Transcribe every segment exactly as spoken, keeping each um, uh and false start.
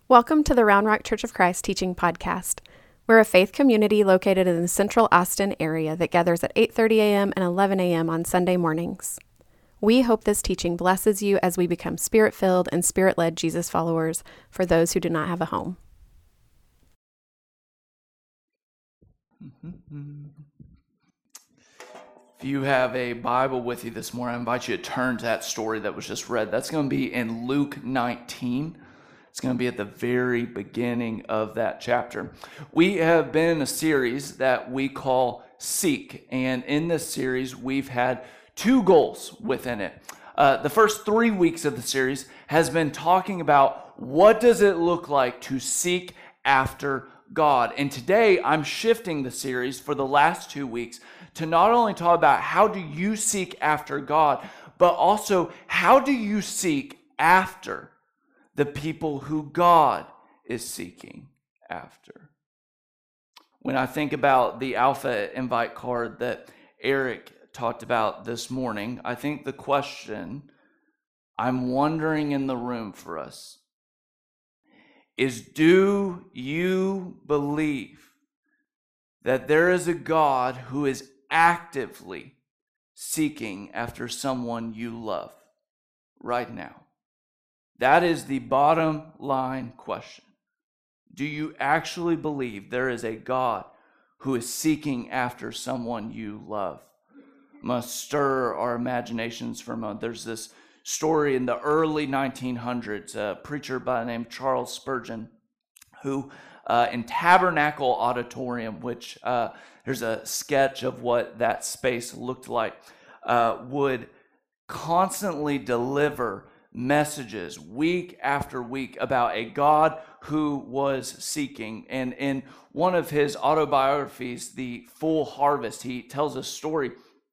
Welcome to the Round Rock Church of Christ Teaching Podcast. We're a faith community located in the central Austin area that gathers at eight thirty a.m. and eleven a.m. on Sunday mornings. We hope this teaching blesses you as we become Spirit-filled and Spirit-led Jesus followers for those who do not have a home. If you have a Bible with you this morning, I invite you to turn to that story that was just read. That's going to be in Luke nineteen. It's going to be at the very beginning of that chapter. We have been in a series that we call Seek, and in this series, we've had two goals within it. Uh, the first three weeks of the series has been talking about what does it look like to seek after God. And today, I'm shifting the series for the last two weeks to not only talk about how do you seek after God, but also how do you seek after the people who God is seeking after. When I think about the Alpha invite card that Eric talked about this morning, I think the question I'm wondering in the room for us is, do you believe that there is a God who is actively seeking after someone you love right now? That is the bottom line question. Do you actually believe there is a God who is seeking after someone you love? Must stir our imaginations for a moment. There's this story in the early nineteen hundreds, a preacher by the name of Charles Spurgeon, who uh, in Tabernacle Auditorium, which uh, there's a sketch of what that space looked like, uh, would constantly deliver messages week after week about a God who was seeking. And in one of his autobiographies, The Full Harvest, he tells a story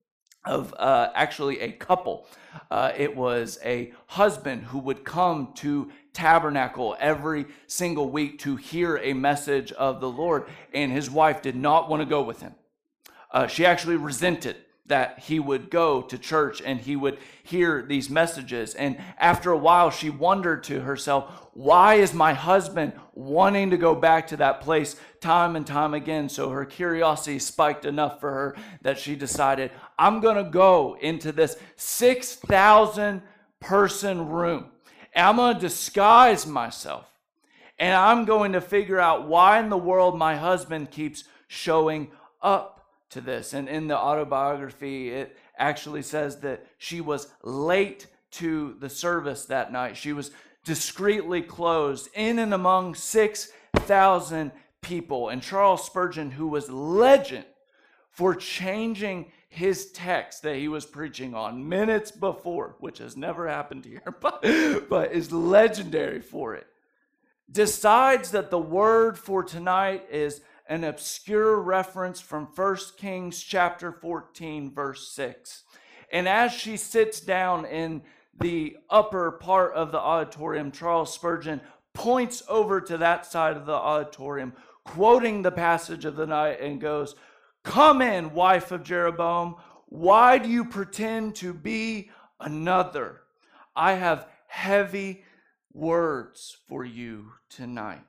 of uh, actually a couple. Uh, it was a husband who would come to Tabernacle every single week to hear a message of the Lord, and his wife did not want to go with him. Uh, she actually resented that he would go to church and he would hear these messages. And after a while, she wondered to herself, why is my husband wanting to go back to that place time and time again? So her curiosity spiked enough for her that she decided, I'm going to go into this six thousand person room, and I'm going to disguise myself, and I'm going to figure out why in the world my husband keeps showing up to this. And in the autobiography, it actually says that she was late to the service that night. She was discreetly closed in and among six thousand people. And Charles Spurgeon, who was legend for changing his text that he was preaching on minutes before, which has never happened here, but, but is legendary for it, decides that the word for tonight is an obscure reference from First Kings chapter fourteen, verse six. And as she sits down in the upper part of the auditorium, Charles Spurgeon points over to that side of the auditorium, quoting the passage of the night, and goes, "Come in, wife of Jeroboam. Why do you pretend to be another? I have heavy words for you tonight."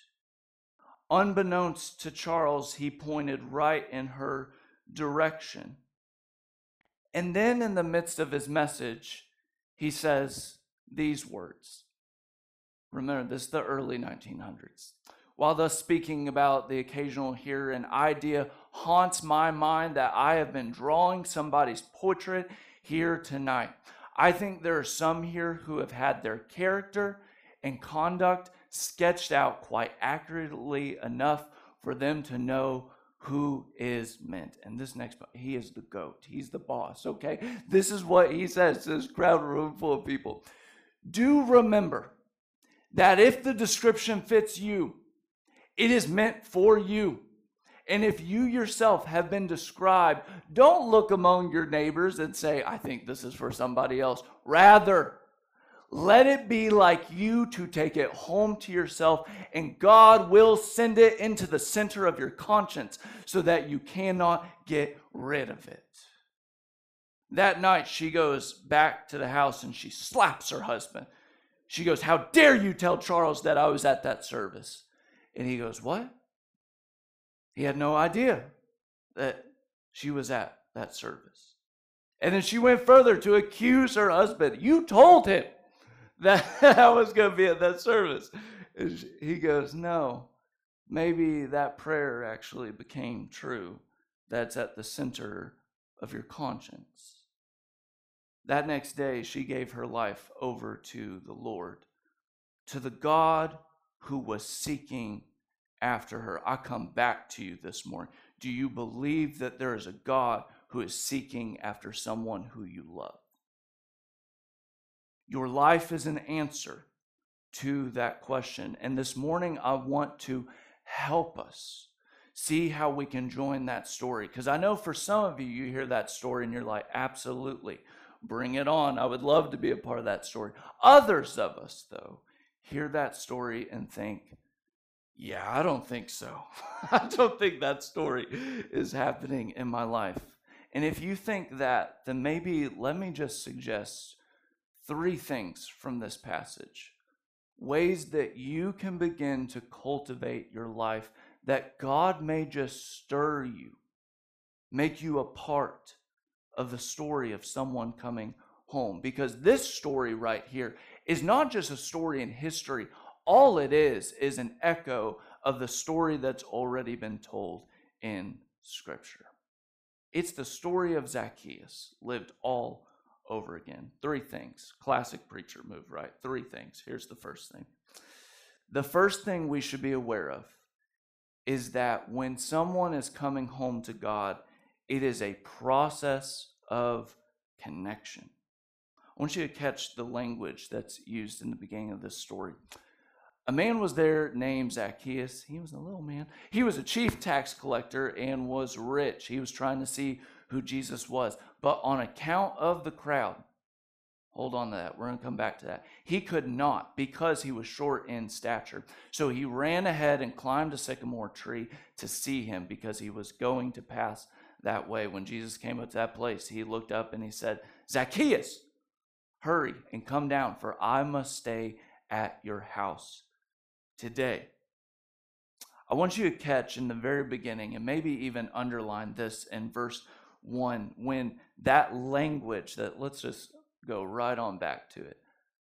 Unbeknownst to Charles, he pointed right in her direction. And then in the midst of his message, he says these words. Remember, this is the early nineteen hundreds. While thus speaking about the occasional hearer, an idea haunts my mind that I have been drawing somebody's portrait here tonight. I think there are some here who have had their character and conduct sketched out quite accurately enough for them to know who is meant. And this next part, he is the GOAT. He's the boss, okay? This is what he says to this crowd room full of people. Do remember that if the description fits you, it is meant for you. And if you yourself have been described, don't look among your neighbors and say, I think this is for somebody else. Rather, let it be like you to take it home to yourself, and God will send it into the center of your conscience so that you cannot get rid of it. That night, she goes back to the house and she slaps her husband. She goes, how dare you tell Charles that I was at that service? And he goes, what? He had no idea that she was at that service. And then she went further to accuse her husband. You told him that I was going to be at that service. And he goes, no, maybe that prayer actually became true. That's at the center of your conscience. That next day, she gave her life over to the Lord, to the God who was seeking after her. I come back to you this morning. Do you believe that there is a God who is seeking after someone who you love? Your life is an answer to that question. And this morning, I want to help us see how we can join that story. Because I know for some of you, you hear that story and you're like, absolutely, bring it on. I would love to be a part of that story. Others of us, though, hear that story and think, yeah, I don't think so. I don't think that story is happening in my life. And if you think that, then maybe let me just suggest three things from this passage. Ways that you can begin to cultivate your life, that God may just stir you, make you a part of the story of someone coming home. Because this story right here is not just a story in history. All it is is an echo of the story that's already been told in Scripture. It's the story of Zacchaeus lived all over again. Three things. Classic preacher move, right? Three things. Here's the first thing. The first thing we should be aware of is that when someone is coming home to God, it is a process of connection. I want you to catch the language that's used in the beginning of this story. A man was there named Zacchaeus. He was a little man. He was a chief tax collector and was rich. He was trying to see who Jesus was. But on account of the crowd, hold on to that. We're going to come back to that. He could not because he was short in stature. So he ran ahead and climbed a sycamore tree to see him because he was going to pass that way. When Jesus came up to that place, he looked up and he said, Zacchaeus, hurry and come down, for I must stay at your house today. I want you to catch in the very beginning and maybe even underline this in verse one, when that language that, let's just go right on back to it.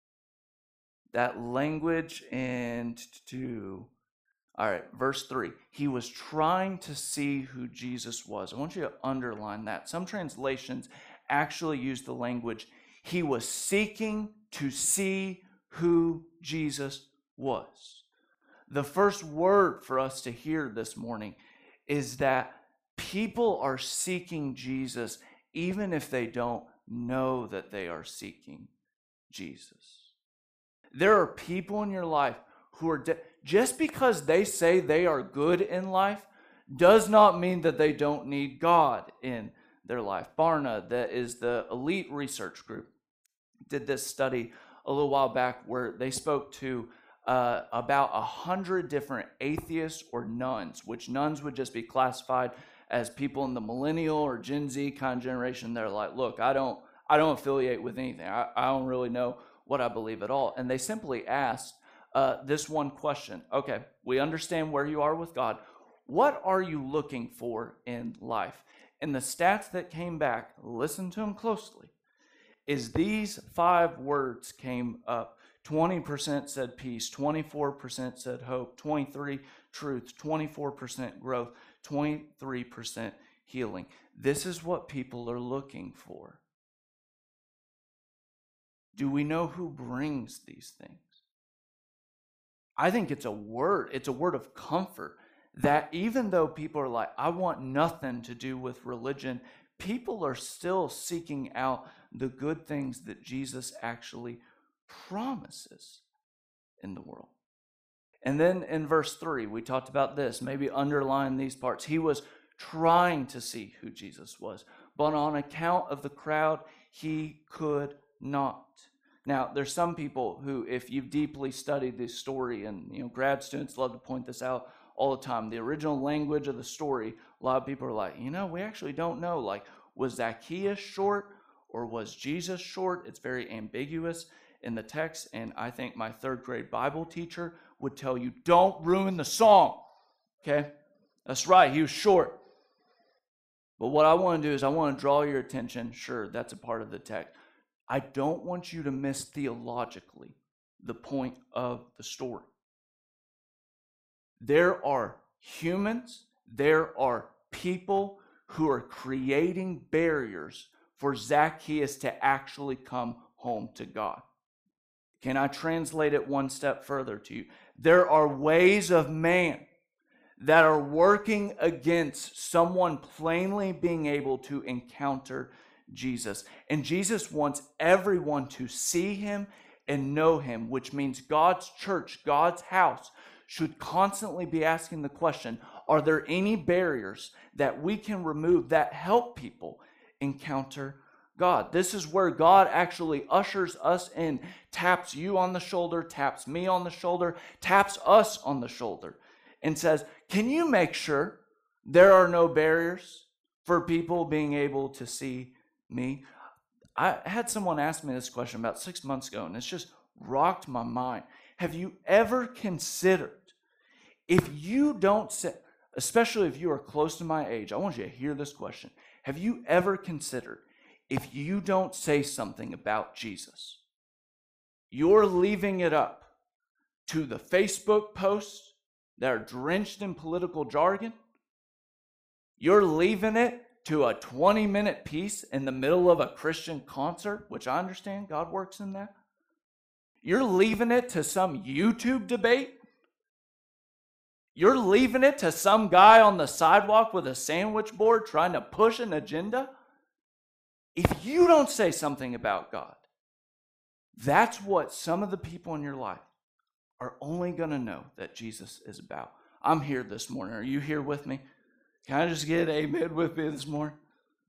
That language in two, all right, verse three. He was trying to see who Jesus was. I want you to underline that. Some translations actually use the language, he was seeking to see who Jesus was. The first word for us to hear this morning is that people are seeking Jesus even if they don't know that they are seeking Jesus. There are people in your life who are, de- just because they say they are good in life does not mean that they don't need God in their life. Barna, that is the elite research group, did this study a little while back where they spoke to uh, about a hundred different atheists or nuns, which nuns would just be classified as people in the millennial or Gen Z kind of generation. They're like, look, I don't, I don't affiliate with anything. I, I don't really know what I believe at all. And they simply asked uh, this one question. Okay, we understand where you are with God. What are you looking for in life? And the stats that came back, listen to them closely, is these five words came up. twenty percent said peace, twenty-four percent said hope, twenty-three truth, twenty-four percent growth, twenty-three percent healing. This is what people are looking for. Do we know who brings these things? I think it's a word, it's a word of comfort that even though people are like, I want nothing to do with religion, people are still seeking out the good things that Jesus actually promises in the world. And then in verse three, we talked about this, maybe underline these parts. He was trying to see who Jesus was, but on account of the crowd, he could not. Now, there's some people who, if you've deeply studied this story, and you know, grad students love to point this out all the time, the original language of the story, a lot of people are like, you know, we actually don't know. Like, was Zacchaeus short or was Jesus short? It's very ambiguous in the text, and I think my third grade Bible teacher would tell you, don't ruin the song. Okay? That's right, he was short. But what I want to do is I want to draw your attention. Sure, that's a part of the text. I don't want you to miss theologically the point of the story. There are humans, there are people who are creating barriers for Zacchaeus to actually come home to God. Can I translate it one step further to you? There are ways of man that are working against someone plainly being able to encounter Jesus. And Jesus wants everyone to see him and know him, which means God's church, God's house, should constantly be asking the question, are there any barriers that we can remove that help people encounter God? This is where God actually ushers us in, taps you on the shoulder, taps me on the shoulder, taps us on the shoulder, and says, can you make sure there are no barriers for people being able to see me? I had someone ask me this question about six months ago, and it's just rocked my mind. Have you ever considered, if you don't say, especially if you are close to my age, I want you to hear this question. Have you ever considered, if you don't say something about Jesus, you're leaving it up to the Facebook posts that are drenched in political jargon? You're leaving it to a twenty-minute piece in the middle of a Christian concert, which I understand God works in that. You're leaving it to some YouTube debate. You're leaving it to some guy on the sidewalk with a sandwich board trying to push an agenda. If you don't say something about God, that's what some of the people in your life are only going to know that Jesus is about. I'm here this morning. Are you here with me? Can I just get an amen with me this morning?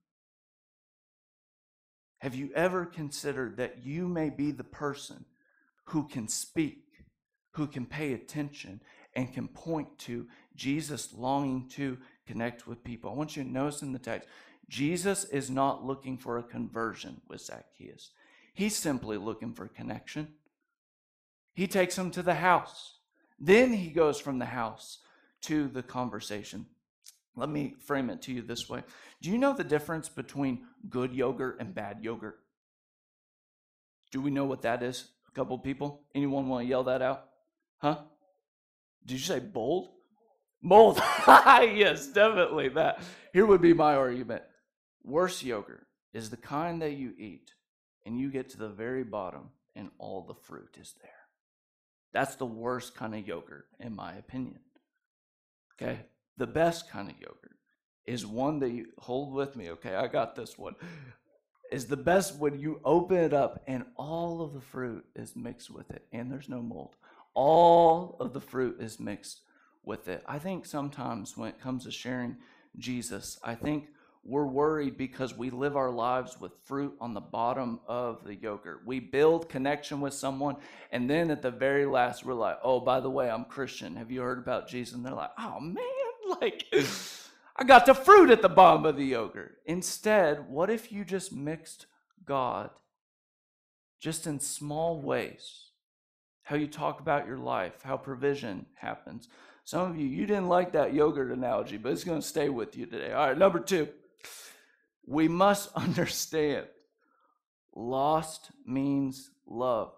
Have you ever considered that you may be the person who can speak, who can pay attention, and can point to Jesus longing to connect with people? I want you to notice in the text, Jesus is not looking for a conversion with Zacchaeus. He's simply looking for connection. He takes him to the house. Then he goes from the house to the conversation. Let me frame it to you this way. Do you know the difference between good yogurt and bad yogurt? Do we know what that is? A couple people? Anyone want to yell that out? Huh? Did you say bold? Mold. Yes, definitely that. Here would be my argument. Worse yogurt is the kind that you eat and you get to the very bottom and all the fruit is there. That's the worst kind of yogurt, in my opinion. Okay? The best kind of yogurt is one that you, hold with me, okay? I got this one. Is the best when you open it up and all of the fruit is mixed with it and there's no mold. All of the fruit is mixed with it. I think sometimes when it comes to sharing Jesus, I think we're worried because we live our lives with fruit on the bottom of the yogurt. We build connection with someone, and then at the very last, we're like, oh, by the way, I'm Christian. Have you heard about Jesus? And they're like, oh, man, like, I got the fruit at the bottom of the yogurt. Instead, what if you just mixed God just in small ways? How you talk about your life, how provision happens. Some of you, you didn't like that yogurt analogy, but it's going to stay with you today. All right, number two. We must understand lost means loved.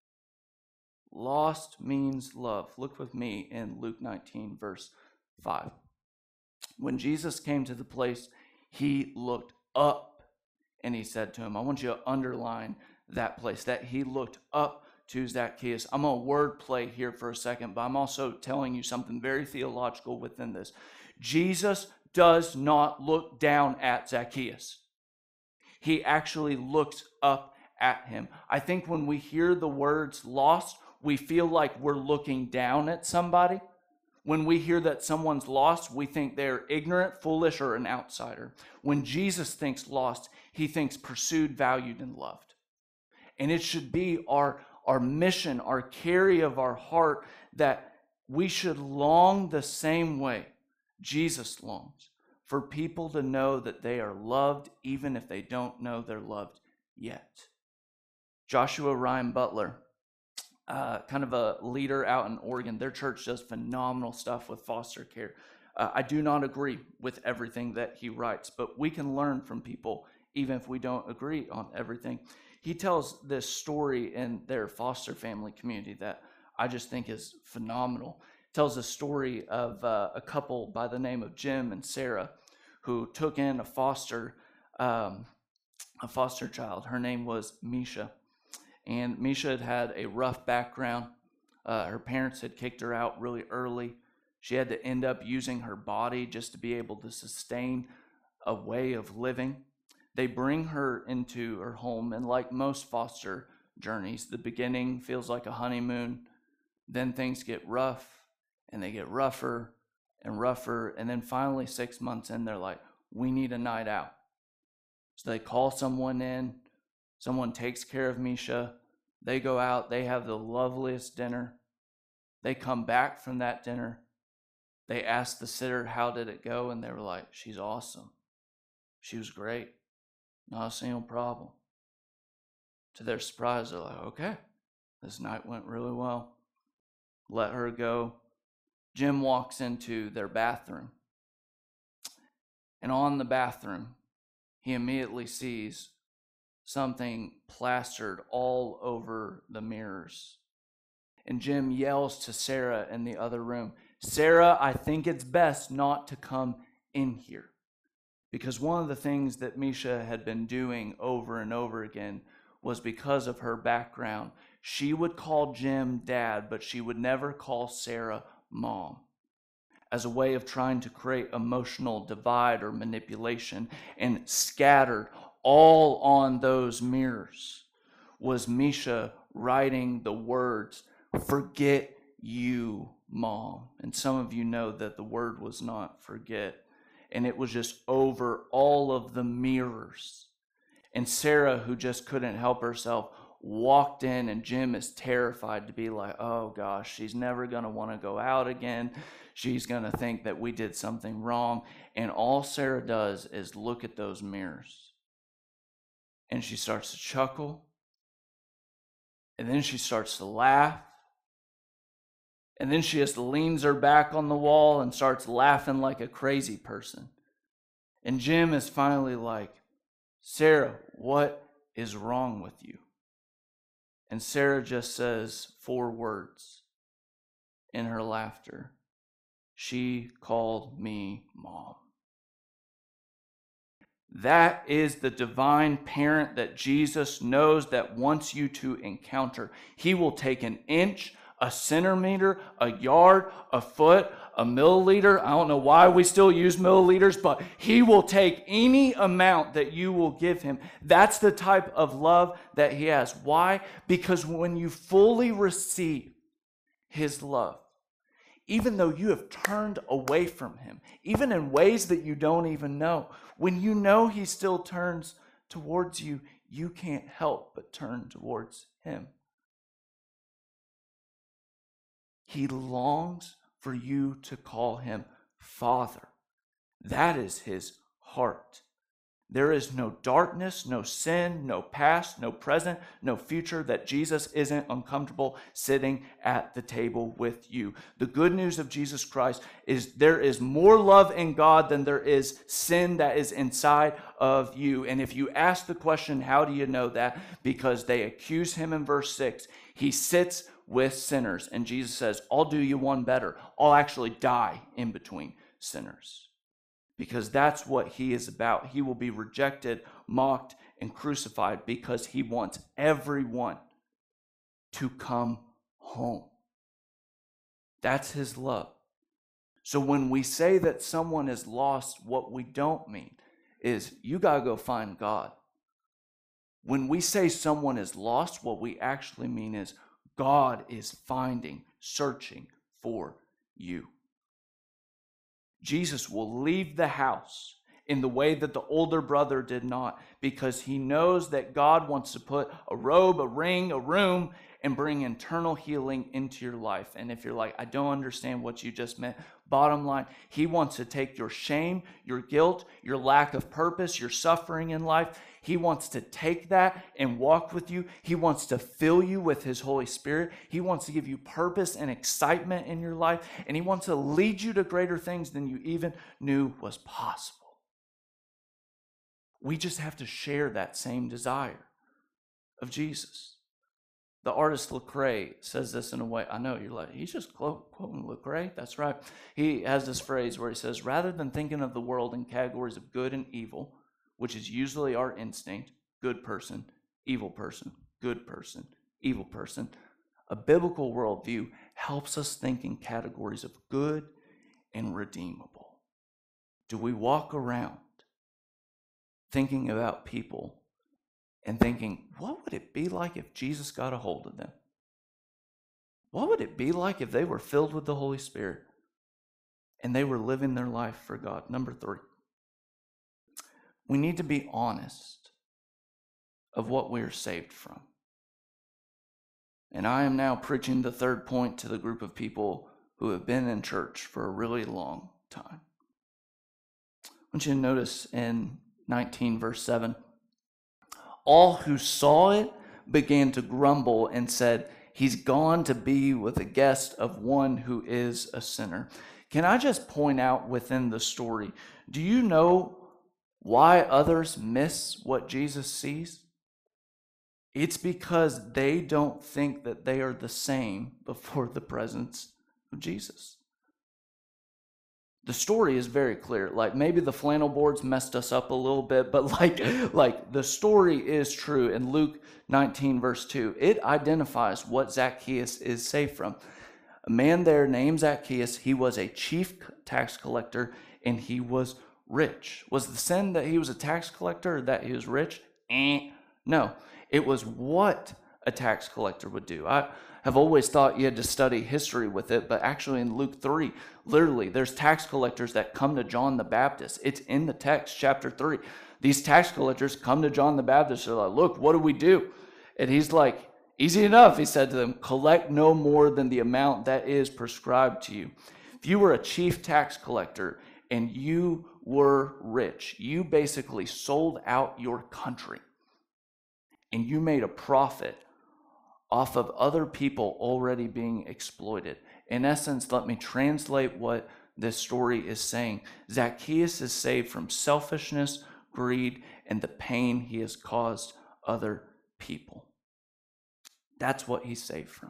Lost means love. Look with me in Luke nineteen, verse five. When Jesus came to the place, he looked up and he said to him, I want you to underline that place, that he looked up to Zacchaeus. I'm going to word play here for a second, but I'm also telling you something very theological within this. Jesus does not look down at Zacchaeus. He actually looks up at him. I think when we hear the words lost, we feel like we're looking down at somebody. When we hear that someone's lost, we think they're ignorant, foolish, or an outsider. When Jesus thinks lost, he thinks pursued, valued, and loved. And it should be our, our mission, our carry of our heart, that we should long the same way Jesus longs, for people to know that they are loved even if they don't know they're loved yet. Joshua Ryan Butler, uh, kind of a leader out in Oregon. Their church does phenomenal stuff with foster care. Uh, I do not agree with everything that he writes, but we can learn from people even if we don't agree on everything. He tells this story in their foster family community that I just think is phenomenal. He tells a story of uh, a couple by the name of Jim and Sarah who took in a foster um, a foster child. Her name was Misha. And Misha had had a rough background. Uh, her parents had kicked her out really early. She had to end up using her body just to be able to sustain a way of living. They bring her into her home, and like most foster journeys, the beginning feels like a honeymoon. Then things get rough, and they get rougher and rougher. And then finally, six months in, they're like, we need a night out. So they call someone in. Someone takes care of Misha. They go out. They have the loveliest dinner. They come back from that dinner. They asked the sitter, how did it go? And they were like, she's awesome. She was great. Not a single problem. To their surprise, they're like, okay, this night went really well. Let her go. Jim walks into their bathroom. And on the bathroom, he immediately sees something plastered all over the mirrors. And Jim yells to Sarah in the other room, Sarah, I think it's best not to come in here. Because one of the things that Misha had been doing over and over again was because of her background. She would call Jim dad, but she would never call Sarah mom, as a way of trying to create emotional divide or manipulation. And scattered all on those mirrors was Misha writing the words, forget you, mom. And some of you know that the word was not forget. And it was just over all of the mirrors. And Sarah, who just couldn't help herself, walked in, and Jim is terrified to be like, oh gosh, she's never going to want to go out again. She's going to think that we did something wrong. And all Sarah does is look at those mirrors. And she starts to chuckle. And then she starts to laugh. And then she just leans her back on the wall and starts laughing like a crazy person. And Jim is finally like, Sarah, what is wrong with you? And Sarah just says four words in her laughter. She called me mom. That is the divine parent that Jesus knows that wants you to encounter. He will take an inch, a centimeter, a yard, a foot, a milliliter. I don't know why we still use milliliters, but he will take any amount that you will give him. That's the type of love that he has. Why? Because when you fully receive his love, even though you have turned away from him, even in ways that you don't even know, when you know he still turns towards you, you can't help but turn towards him. He longs for you to call him Father. That is his heart. There is no darkness, no sin, no past, no present, no future that Jesus isn't uncomfortable sitting at the table with you. The good news of Jesus Christ is there is more love in God than there is sin that is inside of you. And if you ask the question, how do you know that? Because they accuse him in verse six. He sits with sinners. And Jesus says, I'll do you one better. I'll actually die in between sinners. Because that's what he is about. He will be rejected, mocked, and crucified because he wants everyone to come home. That's his love. So when we say that someone is lost, what we don't mean is you got to go find God. When we say someone is lost, what we actually mean is God is finding, searching for you. Jesus will leave the house in the way that the older brother did not, because he knows that God wants to put a robe, a ring, a room, and bring internal healing into your life. And if you're like, I don't understand what you just meant, bottom line, he wants to take your shame, your guilt, your lack of purpose, your suffering in life. He wants to take that and walk with you. He wants to fill you with his Holy Spirit. He wants to give you purpose and excitement in your life. And he wants to lead you to greater things than you even knew was possible. We just have to share that same desire of Jesus. The artist Lecrae says this in a way, I know you're like, he's just quoting Lecrae. That's right. He has this phrase where he says, rather than thinking of the world in categories of good and evil, which is usually our instinct, good person, evil person, good person, evil person, a biblical worldview helps us think in categories of good and redeemable. Do we walk around thinking about people and thinking, what would it be like if Jesus got a hold of them? What would it be like if they were filled with the Holy Spirit and they were living their life for God? Number three, we need to be honest of what we are saved from. And I am now preaching the third point to the group of people who have been in church for a really long time. I want you to notice in nineteen, verse seven, all who saw it began to grumble and said, he's gone to be with a guest of one who is a sinner. Can I just point out within the story, do you know why others miss what Jesus sees? It's because they don't think that they are the same before the presence of Jesus. The story is very clear. Like maybe the flannel boards messed us up a little bit, but like, like the story is true. In Luke nineteen, verse two, it identifies what Zacchaeus is saved from. A man there named Zacchaeus, he was a chief tax collector and he was rich. Was the sin that he was a tax collector or that he was rich? Eh. No, it was what a tax collector would do. I have always thought you had to study history with it, but actually in Luke three, literally, there's tax collectors that come to John the Baptist. It's in the text, chapter three. These tax collectors come to John the Baptist. They're like, look, what do we do? And he's like, easy enough, he said to them, collect no more than the amount that is prescribed to you. If you were a chief tax collector and you were rich, you basically sold out your country and you made a profit off of other people already being exploited. In essence, let me translate what this story is saying. Zacchaeus is saved from selfishness, greed, and the pain he has caused other people. That's what he's saved from.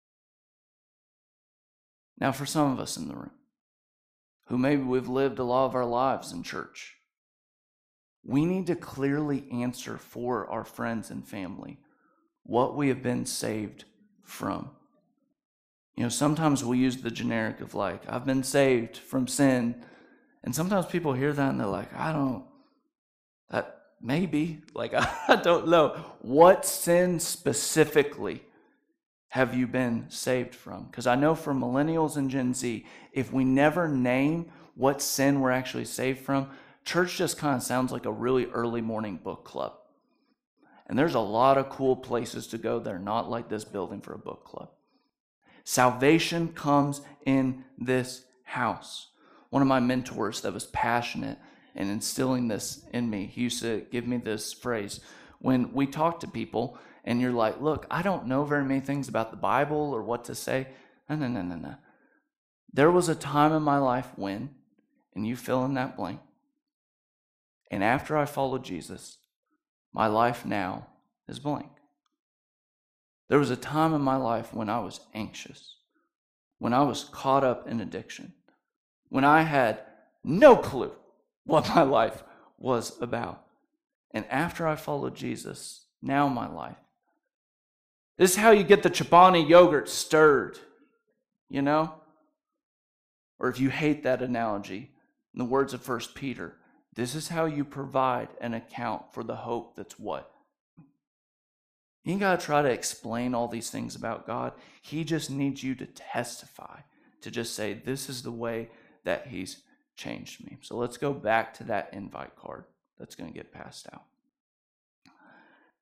Now, for some of us in the room, who maybe we've lived a lot of our lives in church, we need to clearly answer for our friends and family what we have been saved from. You know, sometimes we use the generic of like, I've been saved from sin. And sometimes people hear that and they're like, I don't, that maybe, like, I don't know. What sin specifically have you been saved from? Because I know for millennials and Gen Z, if we never name what sin we're actually saved from, church just kind of sounds like a really early morning book club. And there's a lot of cool places to go that are not like this building for a book club. Salvation comes in this house. One of my mentors that was passionate in instilling this in me, he used to give me this phrase. When we talk to people and you're like, look, I don't know very many things about the Bible or what to say. No, no, no, no, no. There was a time in my life when, and you fill in that blank. And after I followed Jesus, my life now is blank. There was a time in my life when I was anxious, when I was caught up in addiction, when I had no clue what my life was about. And after I followed Jesus, now my life. This is how you get the Chobani yogurt stirred, you know? Or if you hate that analogy, in the words of First Peter, this is how you provide an account for the hope that's what? You ain't got to try to explain all these things about God. He just needs you to testify, to just say, this is the way that he's changed me. So let's go back to that invite card that's going to get passed out.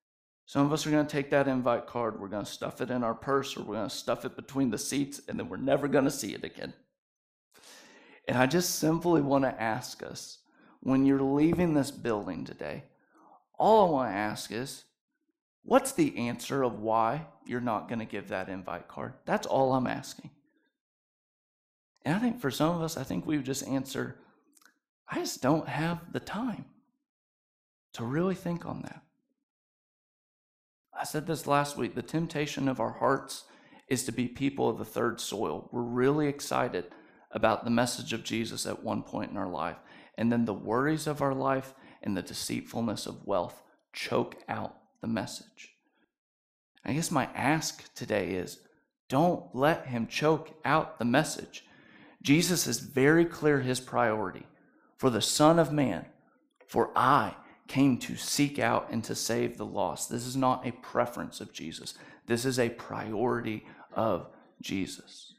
Some of us are going to take that invite card, we're going to stuff it in our purse, or we're going to stuff it between the seats, and then we're never going to see it again. And I just simply want to ask us, when you're leaving this building today, all I want to ask is, what's the answer of why you're not going to give that invite card? That's all I'm asking. And I think for some of us, I think we would just answer, I just don't have the time to really think on that. I said this last week, the temptation of our hearts is to be people of the third soil. We're really excited about the message of Jesus at one point in our life, and then the worries of our life and the deceitfulness of wealth choke out the message. I guess my ask today is, don't let him choke out the message. Jesus is very clear his priority. For the Son of Man, for I came to seek out and to save the lost. This is not a preference of Jesus. This is a priority of Jesus.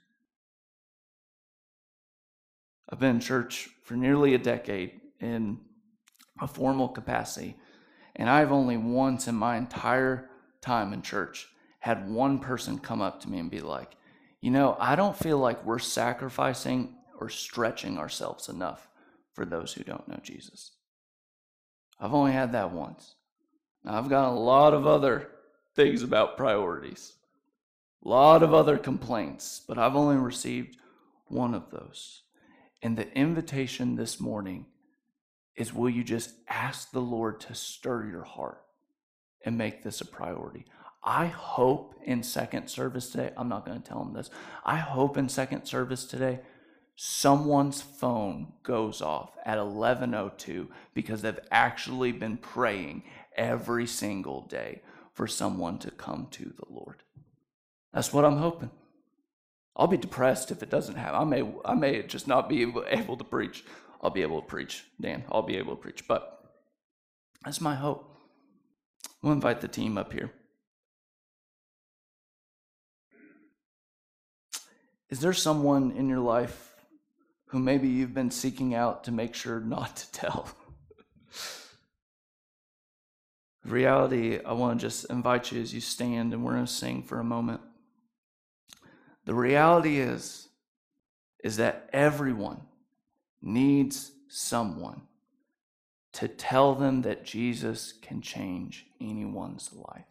I've been in church for nearly a decade in a formal capacity, and I've only once in my entire time in church had one person come up to me and be like, you know, I don't feel like we're sacrificing or stretching ourselves enough for those who don't know Jesus. I've only had that once. Now, I've got a lot of other things about priorities, a lot of other complaints, but I've only received one of those. And the invitation this morning is, will you just ask the Lord to stir your heart and make this a priority? I hope in second service today, I'm not going to tell them this, I hope in second service today, someone's phone goes off at eleven oh two because they've actually been praying every single day for someone to come to the Lord. That's what I'm hoping. I'll be depressed if it doesn't happen. I may, I may just not be able, able to preach. I'll be able to preach, Dan. I'll be able to preach. But that's my hope. We'll invite the team up here. Is there someone in your life who maybe you've been seeking out to make sure not to tell? The reality, I want to just invite you as you stand, and we're going to sing for a moment. The reality is, is that everyone needs someone to tell them that Jesus can change anyone's life.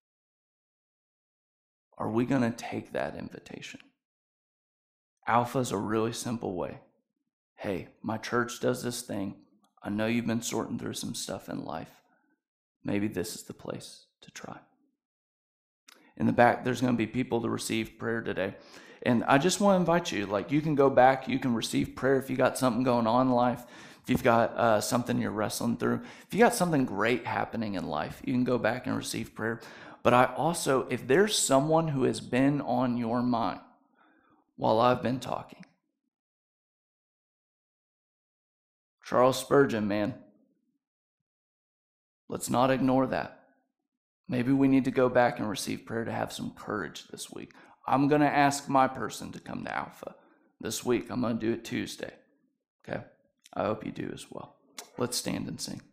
Are we going to take that invitation? Alpha is a really simple way. Hey, my church does this thing. I know you've been sorting through some stuff in life. Maybe this is the place to try. In the back, there's going to be people to receive prayer today. And I just want to invite you, like, you can go back, you can receive prayer if you got something going on in life, if you've got uh, something you're wrestling through, if you got something great happening in life, you can go back and receive prayer. But I also, if there's someone who has been on your mind while I've been talking, Charles Spurgeon, man, let's not ignore that. Maybe we need to go back and receive prayer to have some courage this week. I'm going to ask my person to come to Alpha this week. I'm going to do it Tuesday. Okay? I hope you do as well. Let's stand and sing.